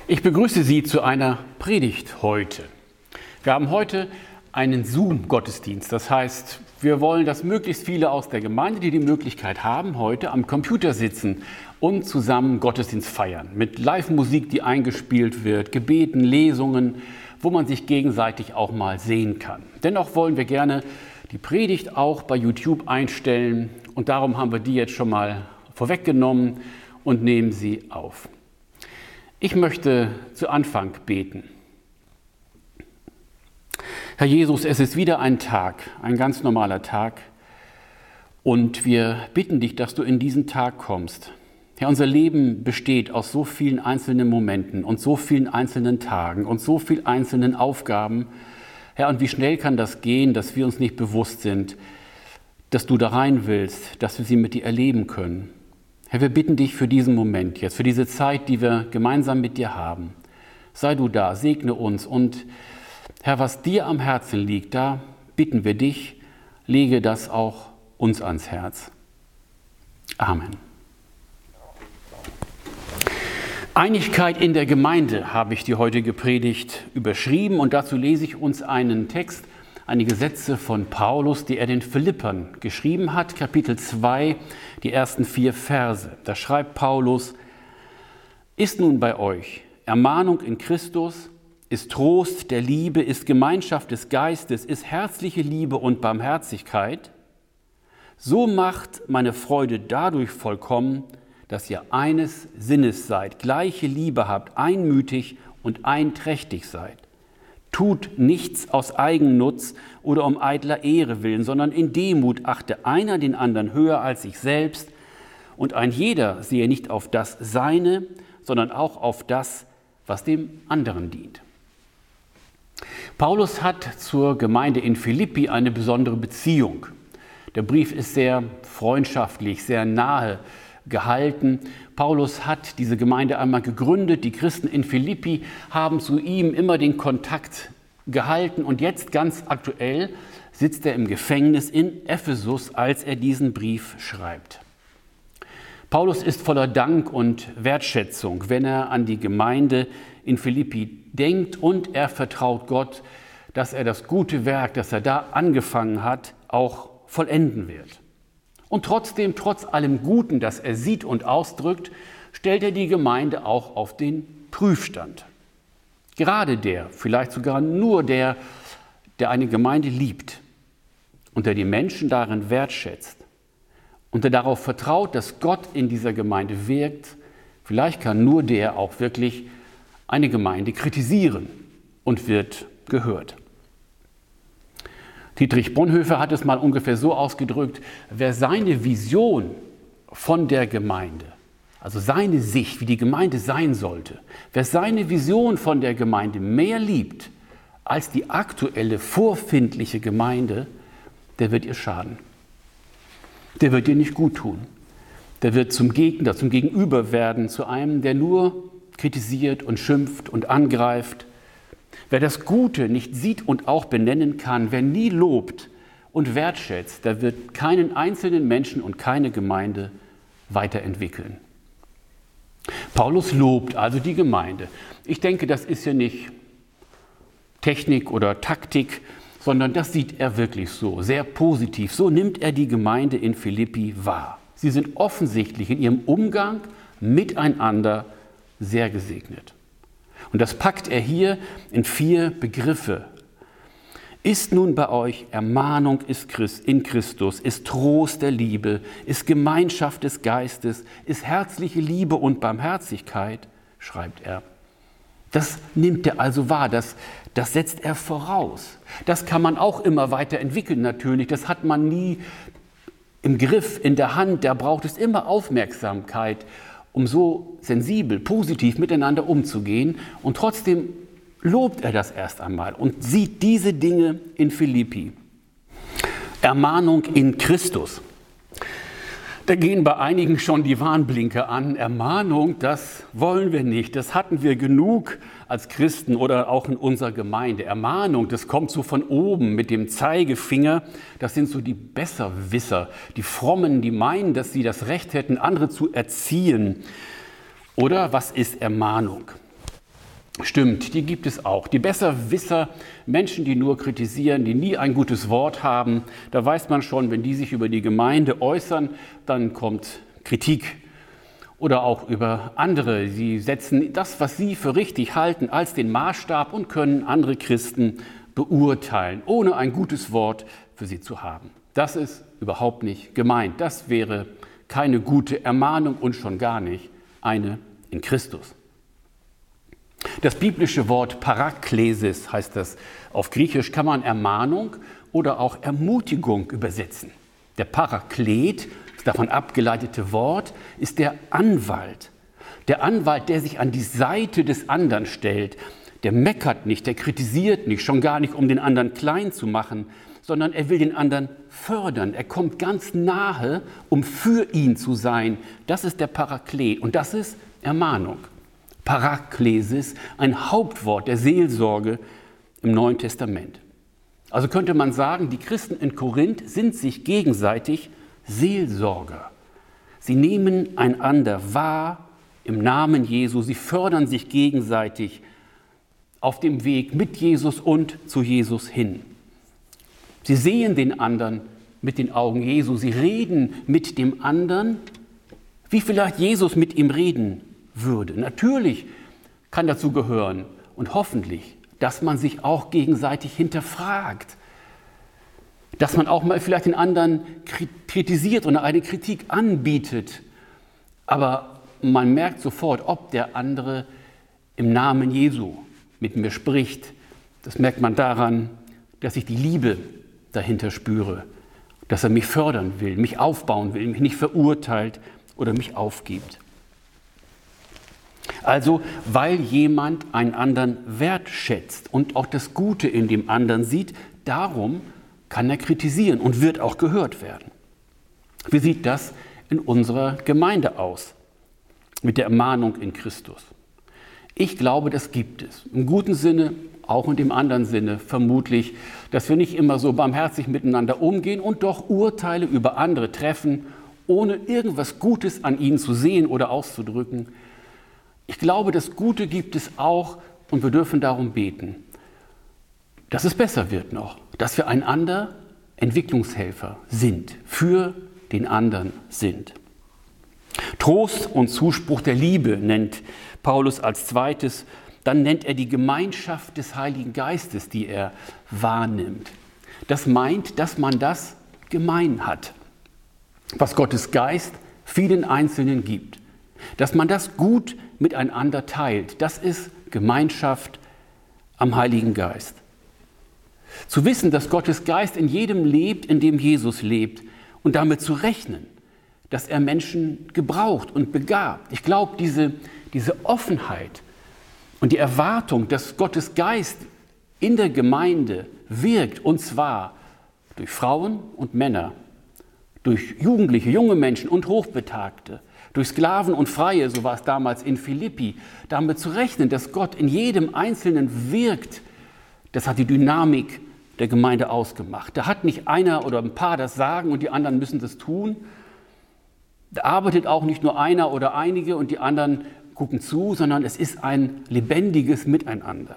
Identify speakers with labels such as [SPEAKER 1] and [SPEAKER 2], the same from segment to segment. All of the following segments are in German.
[SPEAKER 1] Ich begrüße Sie zu einer Predigt heute. Wir haben heute einen Zoom-Gottesdienst. Das heißt, wir wollen, dass möglichst viele aus der Gemeinde, die die Möglichkeit haben, heute am Computer sitzen und zusammen Gottesdienst feiern. Mit Live-Musik, die eingespielt wird, Gebeten, Lesungen, wo man sich gegenseitig auch mal sehen kann. Dennoch wollen wir gerne die Predigt auch bei YouTube einstellen und darum haben wir die jetzt schon mal vorweggenommen und nehmen sie auf. Ich möchte zu Anfang beten. Herr Jesus, es ist wieder ein Tag, ein ganz normaler Tag und wir bitten dich, dass du in diesen Tag kommst. Herr, unser Leben besteht aus so vielen einzelnen Momenten und so vielen einzelnen Tagen und so vielen einzelnen Aufgaben. Herr, und wie schnell kann das gehen, dass wir uns nicht bewusst sind, dass du da rein willst, dass wir sie mit dir erleben können. Herr, wir bitten dich für diesen Moment jetzt, für diese Zeit, die wir gemeinsam mit dir haben. Sei du da, segne uns und Herr, was dir am Herzen liegt, da bitten wir dich, lege das auch uns ans Herz. Amen. Einigkeit in der Gemeinde habe ich die heutige Predigt überschrieben und dazu lese ich uns einen Text, einige Sätze von Paulus, die er den Philippern geschrieben hat, Kapitel 2, die ersten 4 Verse. Da schreibt Paulus: Ist nun bei euch Ermahnung in Christus, ist Trost der Liebe, ist Gemeinschaft des Geistes, ist herzliche Liebe und Barmherzigkeit? So macht meine Freude dadurch vollkommen, dass ihr eines Sinnes seid, gleiche Liebe habt, einmütig und einträchtig seid. Tut nichts aus Eigennutz oder um eitler Ehre willen, sondern in Demut achte einer den anderen höher als sich selbst und ein jeder sehe nicht auf das Seine, sondern auch auf das, was dem anderen dient. Paulus hat zur Gemeinde in Philippi eine besondere Beziehung. Der Brief ist sehr freundschaftlich, sehr nahe gehalten. Paulus hat diese Gemeinde einmal gegründet. Die Christen in Philippi haben zu ihm immer den Kontakt gehalten. Und jetzt ganz aktuell sitzt er im Gefängnis in Ephesus, als er diesen Brief schreibt. Paulus ist voller Dank und Wertschätzung, wenn er an die Gemeinde in Philippi denkt und er vertraut Gott, dass er das gute Werk, das er da angefangen hat, auch vollenden wird. Und trotzdem, trotz allem Guten, das er sieht und ausdrückt, stellt er die Gemeinde auch auf den Prüfstand. Gerade der, vielleicht sogar nur der eine Gemeinde liebt und der die Menschen darin wertschätzt und der darauf vertraut, dass Gott in dieser Gemeinde wirkt, vielleicht kann nur der auch wirklich eine Gemeinde kritisieren und wird gehört. Dietrich Bonhoeffer hat es mal ungefähr so ausgedrückt: Wer seine Vision von der Gemeinde, also seine Sicht, wie die Gemeinde sein sollte, wer seine Vision von der Gemeinde mehr liebt als die aktuelle vorfindliche Gemeinde, der wird ihr schaden. Der wird ihr nicht gut tun. Der wird zum Gegner, zum Gegenüber werden, zu einem, der nur kritisiert und schimpft und angreift. Wer das Gute nicht sieht und auch benennen kann, wer nie lobt und wertschätzt, der wird keinen einzelnen Menschen und keine Gemeinde weiterentwickeln. Paulus lobt also die Gemeinde. Ich denke, das ist ja nicht Technik oder Taktik, sondern das sieht er wirklich so, sehr positiv. So nimmt er die Gemeinde in Philippi wahr. Sie sind offensichtlich in ihrem Umgang miteinander sehr gesegnet. Und das packt er hier in 4 Begriffe. Ist nun bei euch Ermahnung in Christus, ist Trost der Liebe, ist Gemeinschaft des Geistes, ist herzliche Liebe und Barmherzigkeit, schreibt er. Das nimmt er also wahr, das setzt er voraus. Das kann man auch immer weiterentwickeln natürlich, das hat man nie im Griff, in der Hand, da braucht es immer Aufmerksamkeit, um so sensibel, positiv miteinander umzugehen. Und trotzdem lobt er das erst einmal und sieht diese Dinge in Philippi. Ermahnung in Christus. Da gehen bei einigen schon die Warnblinker an. Ermahnung, das wollen wir nicht. Das hatten wir genug als Christen oder auch in unserer Gemeinde. Ermahnung, das kommt so von oben mit dem Zeigefinger. Das sind so die Besserwisser, die Frommen, die meinen, dass sie das Recht hätten, andere zu erziehen. Oder was ist Ermahnung? Stimmt, die gibt es auch. Die Besserwisser, Menschen, die nur kritisieren, die nie ein gutes Wort haben, da weiß man schon, wenn die sich über die Gemeinde äußern, dann kommt Kritik. Oder auch über andere. Sie setzen das, was sie für richtig halten, als den Maßstab und können andere Christen beurteilen, ohne ein gutes Wort für sie zu haben. Das ist überhaupt nicht gemeint. Das wäre keine gute Ermahnung und schon gar nicht eine in Christus. Das biblische Wort Paraklesis heißt das auf Griechisch, kann man Ermahnung oder auch Ermutigung übersetzen. Der Paraklet, das davon abgeleitete Wort, ist der Anwalt. Der Anwalt, der sich an die Seite des anderen stellt. Der meckert nicht, der kritisiert nicht, schon gar nicht, um den anderen klein zu machen, sondern er will den anderen fördern. Er kommt ganz nahe, um für ihn zu sein. Das ist der Paraklet und das ist Ermahnung. Paraklesis, ein Hauptwort der Seelsorge im Neuen Testament. Also könnte man sagen, die Christen in Korinth sind sich gegenseitig Seelsorger. Sie nehmen einander wahr im Namen Jesu, sie fördern sich gegenseitig auf dem Weg mit Jesus und zu Jesus hin. Sie sehen den anderen mit den Augen Jesu, sie reden mit dem anderen, wie vielleicht Jesus mit ihm reden würde. Natürlich kann dazu gehören und hoffentlich, dass man sich auch gegenseitig hinterfragt, dass man auch mal vielleicht den anderen kritisiert oder eine Kritik anbietet, aber man merkt sofort, ob der andere im Namen Jesu mit mir spricht. Das merkt man daran, dass ich die Liebe dahinter spüre, dass er mich fördern will, mich aufbauen will, mich nicht verurteilt oder mich aufgibt. Also, weil jemand einen anderen wertschätzt und auch das Gute in dem anderen sieht, darum kann er kritisieren und wird auch gehört werden. Wie sieht das in unserer Gemeinde aus mit der Ermahnung in Christus? Ich glaube, das gibt es. Im guten Sinne, auch in dem anderen Sinne vermutlich, dass wir nicht immer so barmherzig miteinander umgehen und doch Urteile über andere treffen, ohne irgendwas Gutes an ihnen zu sehen oder auszudrücken. Ich glaube, das Gute gibt es auch und wir dürfen darum beten, dass es besser wird noch, dass wir einander Entwicklungshelfer sind, für den anderen sind. Trost und Zuspruch der Liebe nennt Paulus als zweites. Dann nennt er die Gemeinschaft des Heiligen Geistes, die er wahrnimmt. Das meint, dass man das gemein hat, was Gottes Geist vielen Einzelnen gibt. Dass man das gut miteinander teilt. Das ist Gemeinschaft am Heiligen Geist. Zu wissen, dass Gottes Geist in jedem lebt, in dem Jesus lebt und damit zu rechnen, dass er Menschen gebraucht und begabt. Ich glaube, diese Offenheit und die Erwartung, dass Gottes Geist in der Gemeinde wirkt, und zwar durch Frauen und Männer, durch Jugendliche, junge Menschen und Hochbetagte, durch Sklaven und Freie, so war es damals in Philippi, damit zu rechnen, dass Gott in jedem Einzelnen wirkt, das hat die Dynamik der Gemeinde ausgemacht. Da hat nicht einer oder ein paar das Sagen und die anderen müssen das tun. Da arbeitet auch nicht nur einer oder einige und die anderen gucken zu, sondern es ist ein lebendiges Miteinander.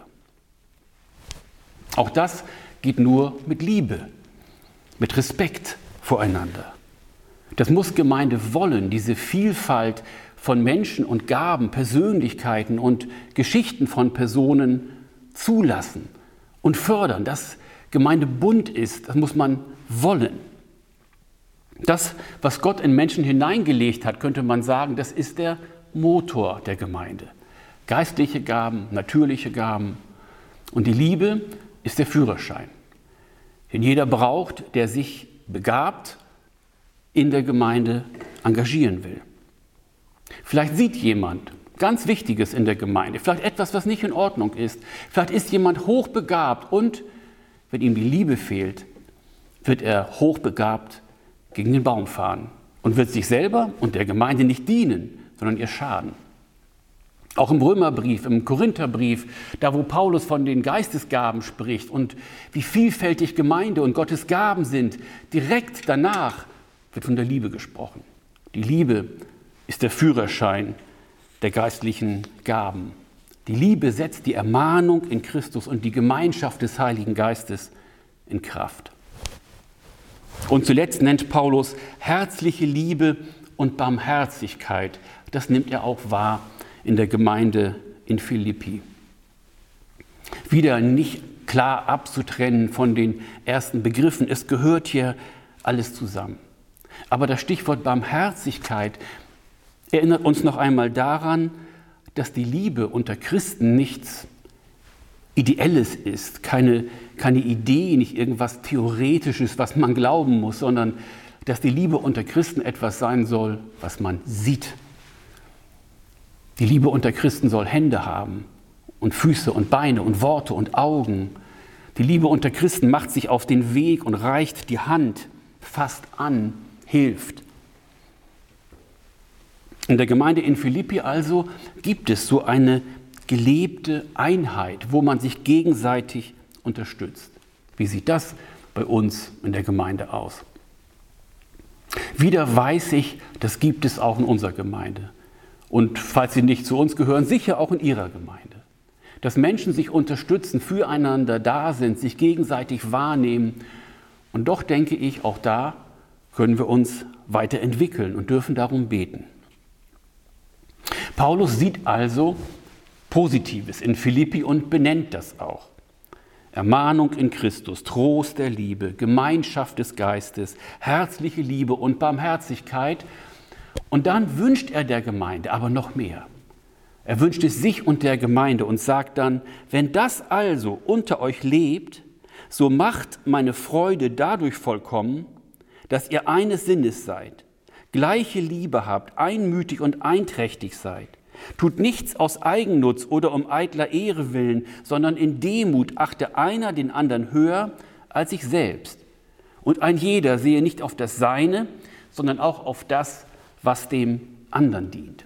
[SPEAKER 1] Auch das geht nur mit Liebe, mit Respekt voreinander. Das muss Gemeinde wollen, diese Vielfalt von Menschen und Gaben, Persönlichkeiten und Geschichten von Personen zulassen und fördern. Dass Gemeinde bunt ist, das muss man wollen. Das, was Gott in Menschen hineingelegt hat, könnte man sagen, das ist der Motor der Gemeinde. Geistliche Gaben, natürliche Gaben. Und die Liebe ist der Führerschein, den jeder braucht, der sich begabt in der Gemeinde engagieren will. Vielleicht sieht jemand ganz Wichtiges in der Gemeinde, vielleicht etwas, was nicht in Ordnung ist. Vielleicht ist jemand hochbegabt und wenn ihm die Liebe fehlt, wird er hochbegabt gegen den Baum fahren und wird sich selber und der Gemeinde nicht dienen, sondern ihr schaden. Auch im Römerbrief, im Korintherbrief, da wo Paulus von den Geistesgaben spricht und wie vielfältig Gemeinde und Gottes Gaben sind, direkt danach wird von der Liebe gesprochen. Die Liebe ist der Führerschein der geistlichen Gaben. Die Liebe setzt die Ermahnung in Christus und die Gemeinschaft des Heiligen Geistes in Kraft. Und zuletzt nennt Paulus herzliche Liebe und Barmherzigkeit. Das nimmt er auch wahr in der Gemeinde in Philippi. Wieder nicht klar abzutrennen von den ersten Begriffen. Es gehört hier alles zusammen. Aber das Stichwort Barmherzigkeit erinnert uns noch einmal daran, dass die Liebe unter Christen nichts Ideelles ist, keine Idee, nicht irgendwas Theoretisches, was man glauben muss, sondern dass die Liebe unter Christen etwas sein soll, was man sieht. Die Liebe unter Christen soll Hände haben und Füße und Beine und Worte und Augen. Die Liebe unter Christen macht sich auf den Weg und reicht die Hand, fasst an, hilft. In der Gemeinde in Philippi also gibt es so eine gelebte Einheit, wo man sich gegenseitig unterstützt. Wie sieht das bei uns in der Gemeinde aus? Wieder weiß ich, das gibt es auch in unserer Gemeinde. Und falls Sie nicht zu uns gehören, sicher auch in Ihrer Gemeinde. Dass Menschen sich unterstützen, füreinander da sind, sich gegenseitig wahrnehmen. Und doch denke ich, auch da können wir uns weiterentwickeln und dürfen darum beten. Paulus sieht also Positives in Philippi und benennt das auch. Ermahnung in Christus, Trost der Liebe, Gemeinschaft des Geistes, herzliche Liebe und Barmherzigkeit. Und dann wünscht er der Gemeinde aber noch mehr. Er wünscht es sich und der Gemeinde und sagt dann, wenn das also unter euch lebt, so macht meine Freude dadurch vollkommen, dass ihr eines Sinnes seid, gleiche Liebe habt, einmütig und einträchtig seid. Tut nichts aus Eigennutz oder um eitler Ehre willen, sondern in Demut achte einer den anderen höher als sich selbst. Und ein jeder sehe nicht auf das Seine, sondern auch auf das, was dem anderen dient.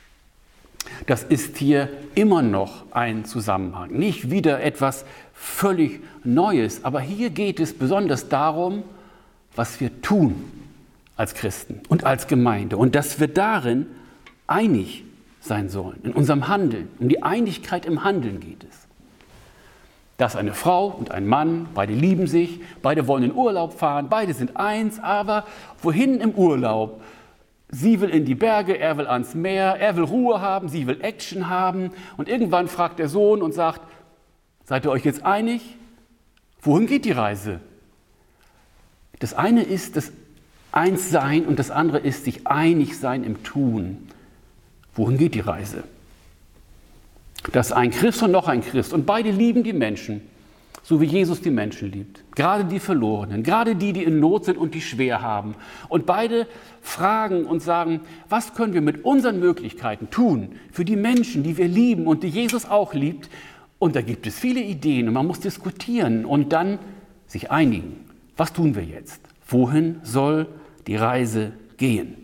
[SPEAKER 1] Das ist hier immer noch ein Zusammenhang, nicht wieder etwas völlig Neues, aber hier geht es besonders darum, was wir tun als Christen und als Gemeinde und dass wir darin einig sein sollen, in unserem Handeln. Um die Einigkeit im Handeln geht es. Dass eine Frau und ein Mann, beide lieben sich, beide wollen in Urlaub fahren, beide sind eins, aber wohin im Urlaub? Sie will in die Berge, er will ans Meer, er will Ruhe haben, sie will Action haben. Und irgendwann fragt der Sohn und sagt, seid ihr euch jetzt einig? Wohin geht die Reise? Das eine ist das Einssein und das andere ist sich einig sein im Tun. Wohin geht die Reise? Das ist ein Christ und noch ein Christ und beide lieben die Menschen, so wie Jesus die Menschen liebt. Gerade die Verlorenen, gerade die, die in Not sind und die schwer haben. Und beide fragen und sagen, was können wir mit unseren Möglichkeiten tun für die Menschen, die wir lieben und die Jesus auch liebt? Und da gibt es viele Ideen und man muss diskutieren und dann sich einigen. Was tun wir jetzt? Wohin soll die Reise gehen?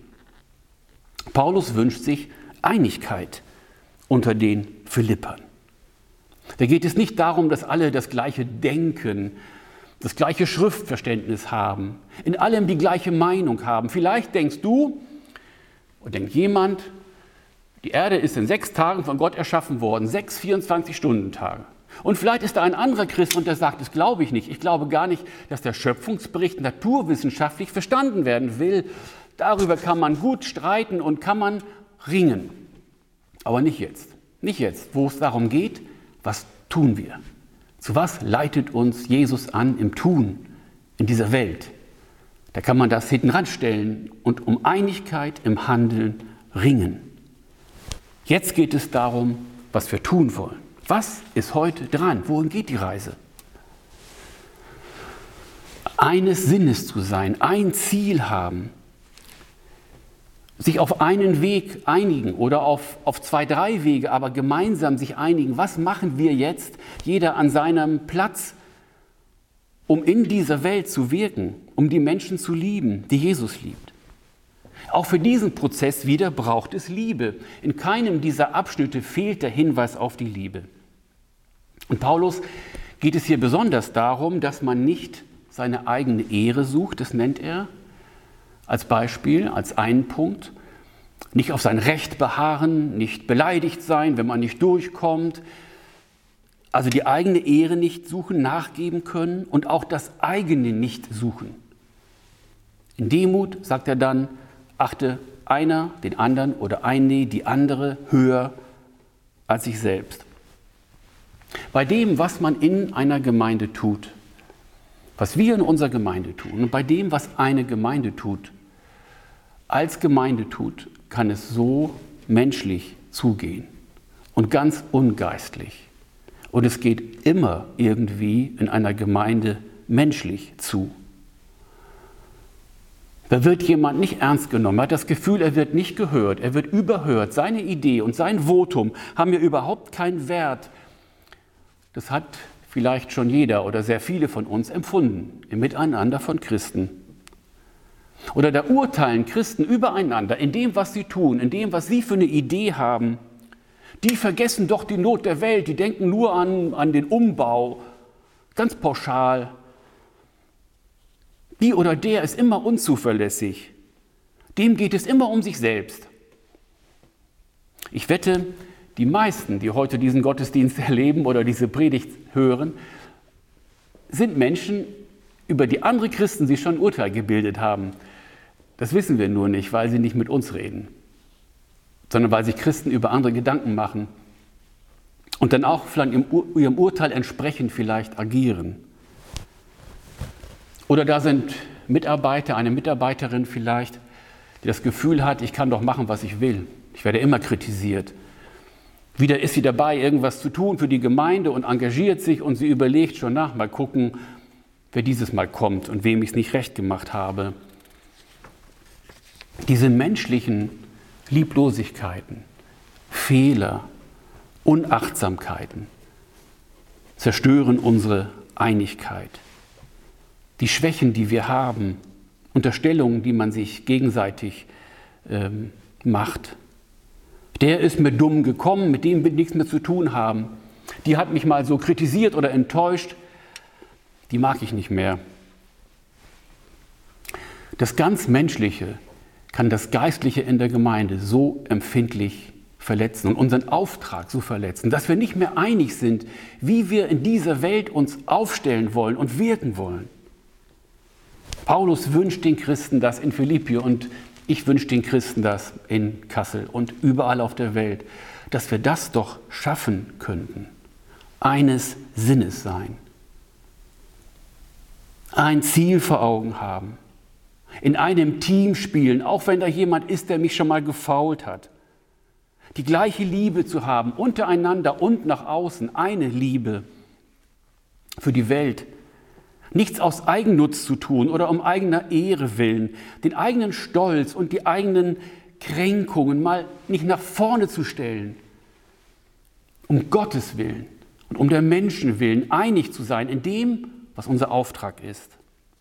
[SPEAKER 1] Paulus wünscht sich Einigkeit unter den Philippern. Da geht es nicht darum, dass alle das gleiche Denken, das gleiche Schriftverständnis haben, in allem die gleiche Meinung haben. Vielleicht denkst du und denkt jemand, die Erde ist in 6 Tagen von Gott erschaffen worden, 6 24-Stunden-Tage. Und vielleicht ist da ein anderer Christ und der sagt, das glaube ich nicht. Ich glaube gar nicht, dass der Schöpfungsbericht naturwissenschaftlich verstanden werden will. Darüber kann man gut streiten und kann man ringen. Aber nicht jetzt. Nicht jetzt, wo es darum geht, was tun wir? Zu was leitet uns Jesus an im Tun in dieser Welt? Da kann man das hinten ranstellen und um Einigkeit im Handeln ringen. Jetzt geht es darum, was wir tun wollen. Was ist heute dran? Wohin geht die Reise? Eines Sinnes zu sein, ein Ziel haben, sich auf einen Weg einigen oder auf 2, 3 Wege, aber gemeinsam sich einigen. Was machen wir jetzt, jeder an seinem Platz, um in dieser Welt zu wirken, um die Menschen zu lieben, die Jesus liebt? Auch für diesen Prozess wieder braucht es Liebe. In keinem dieser Abschnitte fehlt der Hinweis auf die Liebe. Und Paulus geht es hier besonders darum, dass man nicht seine eigene Ehre sucht, das nennt er als Beispiel, als einen Punkt, Nicht auf sein Recht beharren, nicht beleidigt sein, wenn man nicht durchkommt. Also die eigene Ehre nicht suchen, nachgeben können und auch das eigene nicht suchen. In Demut, sagt er dann, achte einer den anderen oder eine die andere höher als sich selbst. Bei dem, was man in einer Gemeinde tut, was wir in unserer Gemeinde tun und bei dem, was eine Gemeinde tut, als Gemeinde tut, kann es so menschlich zugehen und ganz ungeistlich. Und es geht immer irgendwie in einer Gemeinde menschlich zu. Da wird jemand nicht ernst genommen, man hat das Gefühl, er wird nicht gehört, er wird überhört. Seine Idee und sein Votum haben ja überhaupt keinen Wert. Das hat vielleicht schon jeder oder sehr viele von uns empfunden im Miteinander von Christen. Oder da urteilen Christen übereinander in dem, was sie tun, in dem, was sie für eine Idee haben. Die vergessen doch die Not der Welt, die denken nur an den Umbau, ganz pauschal. Die oder der ist immer unzuverlässig. Dem geht es immer um sich selbst. Ich wette, die meisten, die heute diesen Gottesdienst erleben oder diese Predigt hören, sind Menschen, über die andere Christen sich schon ein Urteil gebildet haben. Das wissen wir nur nicht, weil sie nicht mit uns reden, sondern weil sich Christen über andere Gedanken machen und dann auch vielleicht ihrem Urteil entsprechend vielleicht agieren. Oder da sind Mitarbeiter, eine Mitarbeiterin vielleicht, die das Gefühl hat, ich kann doch machen, was ich will. Ich werde immer kritisiert. Wieder ist sie dabei, irgendwas zu tun für die Gemeinde und engagiert sich und sie überlegt schon nach, mal gucken, wer dieses Mal kommt und wem ich es nicht recht gemacht habe. Diese menschlichen Lieblosigkeiten, Fehler, Unachtsamkeiten zerstören unsere Einigkeit. Die Schwächen, die wir haben, Unterstellungen, die man sich gegenseitig macht. Der ist mir dumm gekommen, mit dem will ich nichts mehr zu tun haben. Die hat mich mal so kritisiert oder enttäuscht, die mag ich nicht mehr. Das ganz Menschliche kann das Geistliche in der Gemeinde so empfindlich verletzen und unseren Auftrag so verletzen, dass wir nicht mehr einig sind, wie wir in dieser Welt uns aufstellen wollen und wirken wollen. Paulus wünscht den Christen das in Philippi und ich wünsche den Christen das in Kassel und überall auf der Welt, dass wir das doch schaffen könnten. Eines Sinnes sein. Ein Ziel vor Augen haben. In einem Team spielen, auch wenn da jemand ist, der mich schon mal gefoult hat. Die gleiche Liebe zu haben, untereinander und nach außen, eine Liebe für die Welt. Nichts aus Eigennutz zu tun oder um eigener Ehre willen, den eigenen Stolz und die eigenen Kränkungen mal nicht nach vorne zu stellen. Um Gottes Willen und um der Menschen willen einig zu sein in dem, was unser Auftrag ist.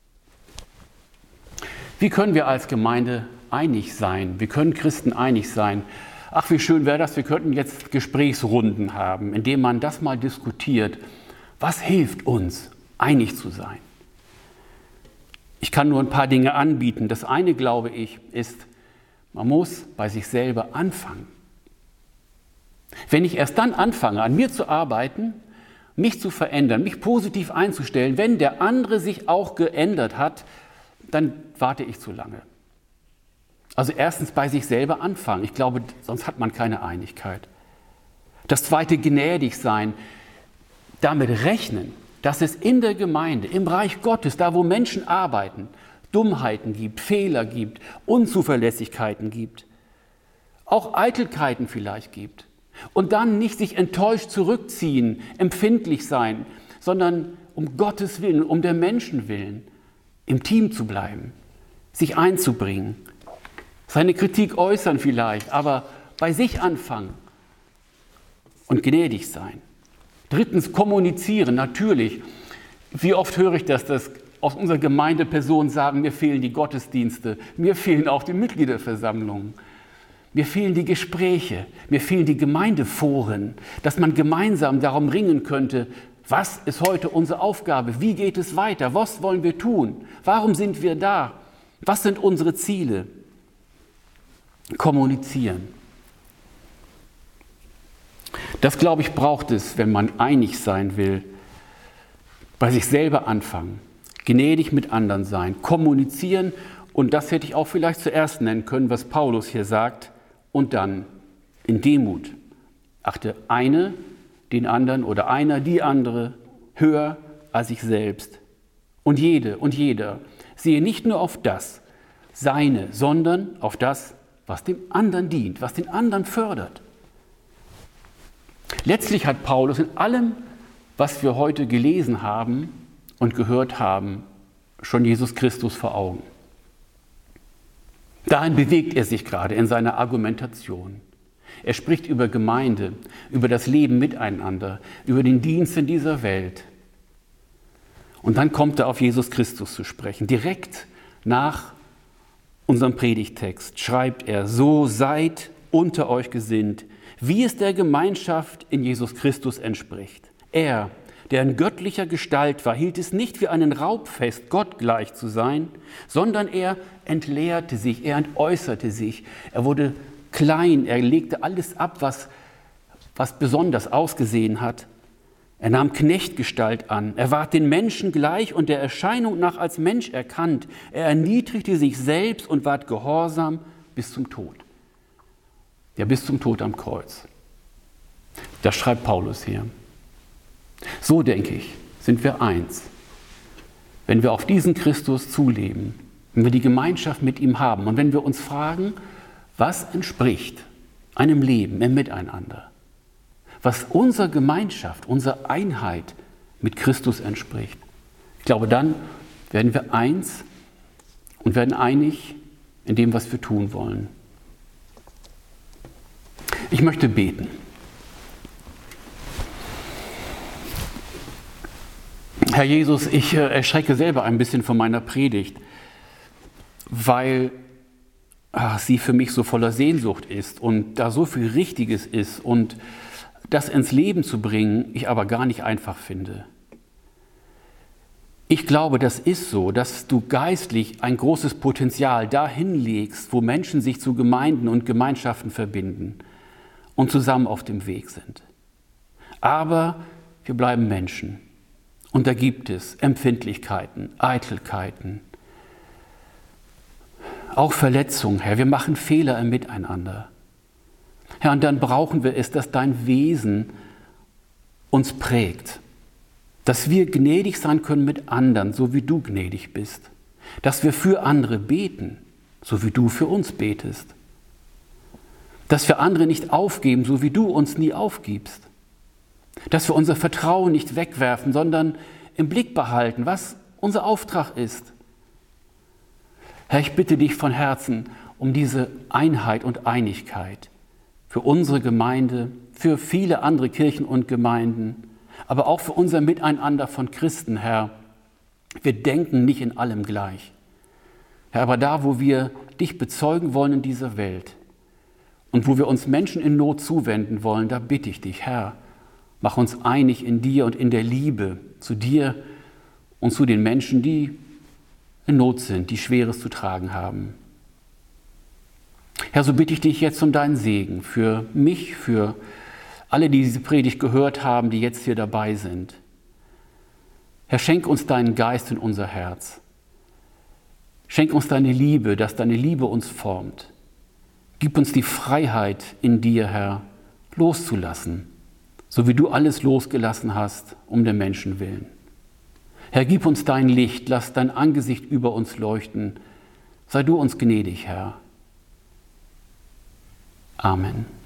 [SPEAKER 1] Wie können wir als Gemeinde einig sein? Wie können Christen einig sein? Ach, wie schön wäre das, wir könnten jetzt Gesprächsrunden haben, in denen man das mal diskutiert. Was hilft uns, einig zu sein? Ich kann nur ein paar Dinge anbieten. Das eine, glaube ich, ist, man muss bei sich selber anfangen. Wenn ich erst dann anfange, an mir zu arbeiten, mich zu verändern, mich positiv einzustellen, wenn der andere sich auch geändert hat, dann warte ich zu lange. Also erstens bei sich selber anfangen. Ich glaube, sonst hat man keine Einigkeit. Das zweite, gnädig sein, damit rechnen, dass es in der Gemeinde, im Reich Gottes, da wo Menschen arbeiten, Dummheiten gibt, Fehler gibt, Unzuverlässigkeiten gibt, auch Eitelkeiten vielleicht gibt. Und dann nicht sich enttäuscht zurückziehen, empfindlich sein, sondern um Gottes Willen, um der Menschen willen, im Team zu bleiben, sich einzubringen, seine Kritik äußern vielleicht, aber bei sich anfangen und gnädig sein. Drittens, kommunizieren, natürlich. Wie oft höre ich das, dass aus unserer Gemeinde Personen sagen, mir fehlen die Gottesdienste, mir fehlen auch die Mitgliederversammlungen, mir fehlen die Gespräche, mir fehlen die Gemeindeforen, dass man gemeinsam darum ringen könnte, was ist heute unsere Aufgabe, wie geht es weiter, was wollen wir tun, warum sind wir da, was sind unsere Ziele. kommunizieren. Das, glaube ich, braucht es, wenn man einig sein will, bei sich selber anfangen, gnädig mit anderen sein, kommunizieren, und das hätte ich auch vielleicht zuerst nennen können, was Paulus hier sagt, und dann in Demut. Achte eine den anderen oder einer die andere höher als sich selbst. Und jede und jeder sehe nicht nur auf das Seine, sondern auf das, was dem anderen dient, was den anderen fördert. Letztlich hat Paulus in allem, was wir heute gelesen haben und gehört haben, schon Jesus Christus vor Augen. Dahin bewegt er sich gerade in seiner Argumentation. Er spricht über Gemeinde, über das Leben miteinander, über den Dienst in dieser Welt. Und dann kommt er auf Jesus Christus zu sprechen. Direkt nach unserem Predigttext schreibt er: So seid unter euch gesinnt, wie es der Gemeinschaft in Jesus Christus entspricht. Er, der in göttlicher Gestalt war, hielt es nicht wie einen Raub fest, Gott gleich zu sein, sondern er entleerte sich, er entäußerte sich, er wurde klein, er legte alles ab, was besonders ausgesehen hat. Er nahm Knechtgestalt an, er ward den Menschen gleich und der Erscheinung nach als Mensch erkannt. Er erniedrigte sich selbst und ward gehorsam bis zum Tod. Ja, bis zum Tod am Kreuz. Das schreibt Paulus hier. So, denke ich, sind wir eins. Wenn wir auf diesen Christus zuleben, wenn wir die Gemeinschaft mit ihm haben und wenn wir uns fragen, was entspricht einem Leben im Miteinander, was unserer Gemeinschaft, unserer Einheit mit Christus entspricht. Ich glaube, dann werden wir eins und werden einig in dem, was wir tun wollen. Ich möchte beten. Herr Jesus, ich erschrecke selber ein bisschen von meiner Predigt, weil sie für mich so voller Sehnsucht ist und da so viel Richtiges ist und das ins Leben zu bringen, ich aber gar nicht einfach finde. Ich glaube, das ist so, dass du geistlich ein großes Potenzial dahin legst, wo Menschen sich zu Gemeinden und Gemeinschaften verbinden und zusammen auf dem Weg sind. Aber wir bleiben Menschen und da gibt es Empfindlichkeiten, Eitelkeiten, auch Verletzungen, Herr. Wir machen Fehler im Miteinander. Herr, und dann brauchen wir es, dass dein Wesen uns prägt, dass wir gnädig sein können mit anderen, so wie du gnädig bist, dass wir für andere beten, so wie du für uns betest, dass wir andere nicht aufgeben, so wie du uns nie aufgibst, dass wir unser Vertrauen nicht wegwerfen, sondern im Blick behalten, was unser Auftrag ist. Herr, ich bitte dich von Herzen um diese Einheit und Einigkeit für unsere Gemeinde, für viele andere Kirchen und Gemeinden, aber auch für unser Miteinander von Christen, Herr. Wir denken nicht in allem gleich. Herr, aber da, wo wir dich bezeugen wollen in dieser Welt und wo wir uns Menschen in Not zuwenden wollen, da bitte ich dich, Herr, mach uns einig in dir und in der Liebe zu dir und zu den Menschen, die in Not sind, die Schweres zu tragen haben. Herr, so bitte ich dich jetzt um deinen Segen für mich, für alle, die diese Predigt gehört haben, die jetzt hier dabei sind. Herr, schenk uns deinen Geist in unser Herz. Schenk uns deine Liebe, dass deine Liebe uns formt. Gib uns die Freiheit in dir, Herr, loszulassen, so wie du alles losgelassen hast, um der Menschen willen. Herr, gib uns dein Licht, lass dein Angesicht über uns leuchten. Sei du uns gnädig, Herr. Amen.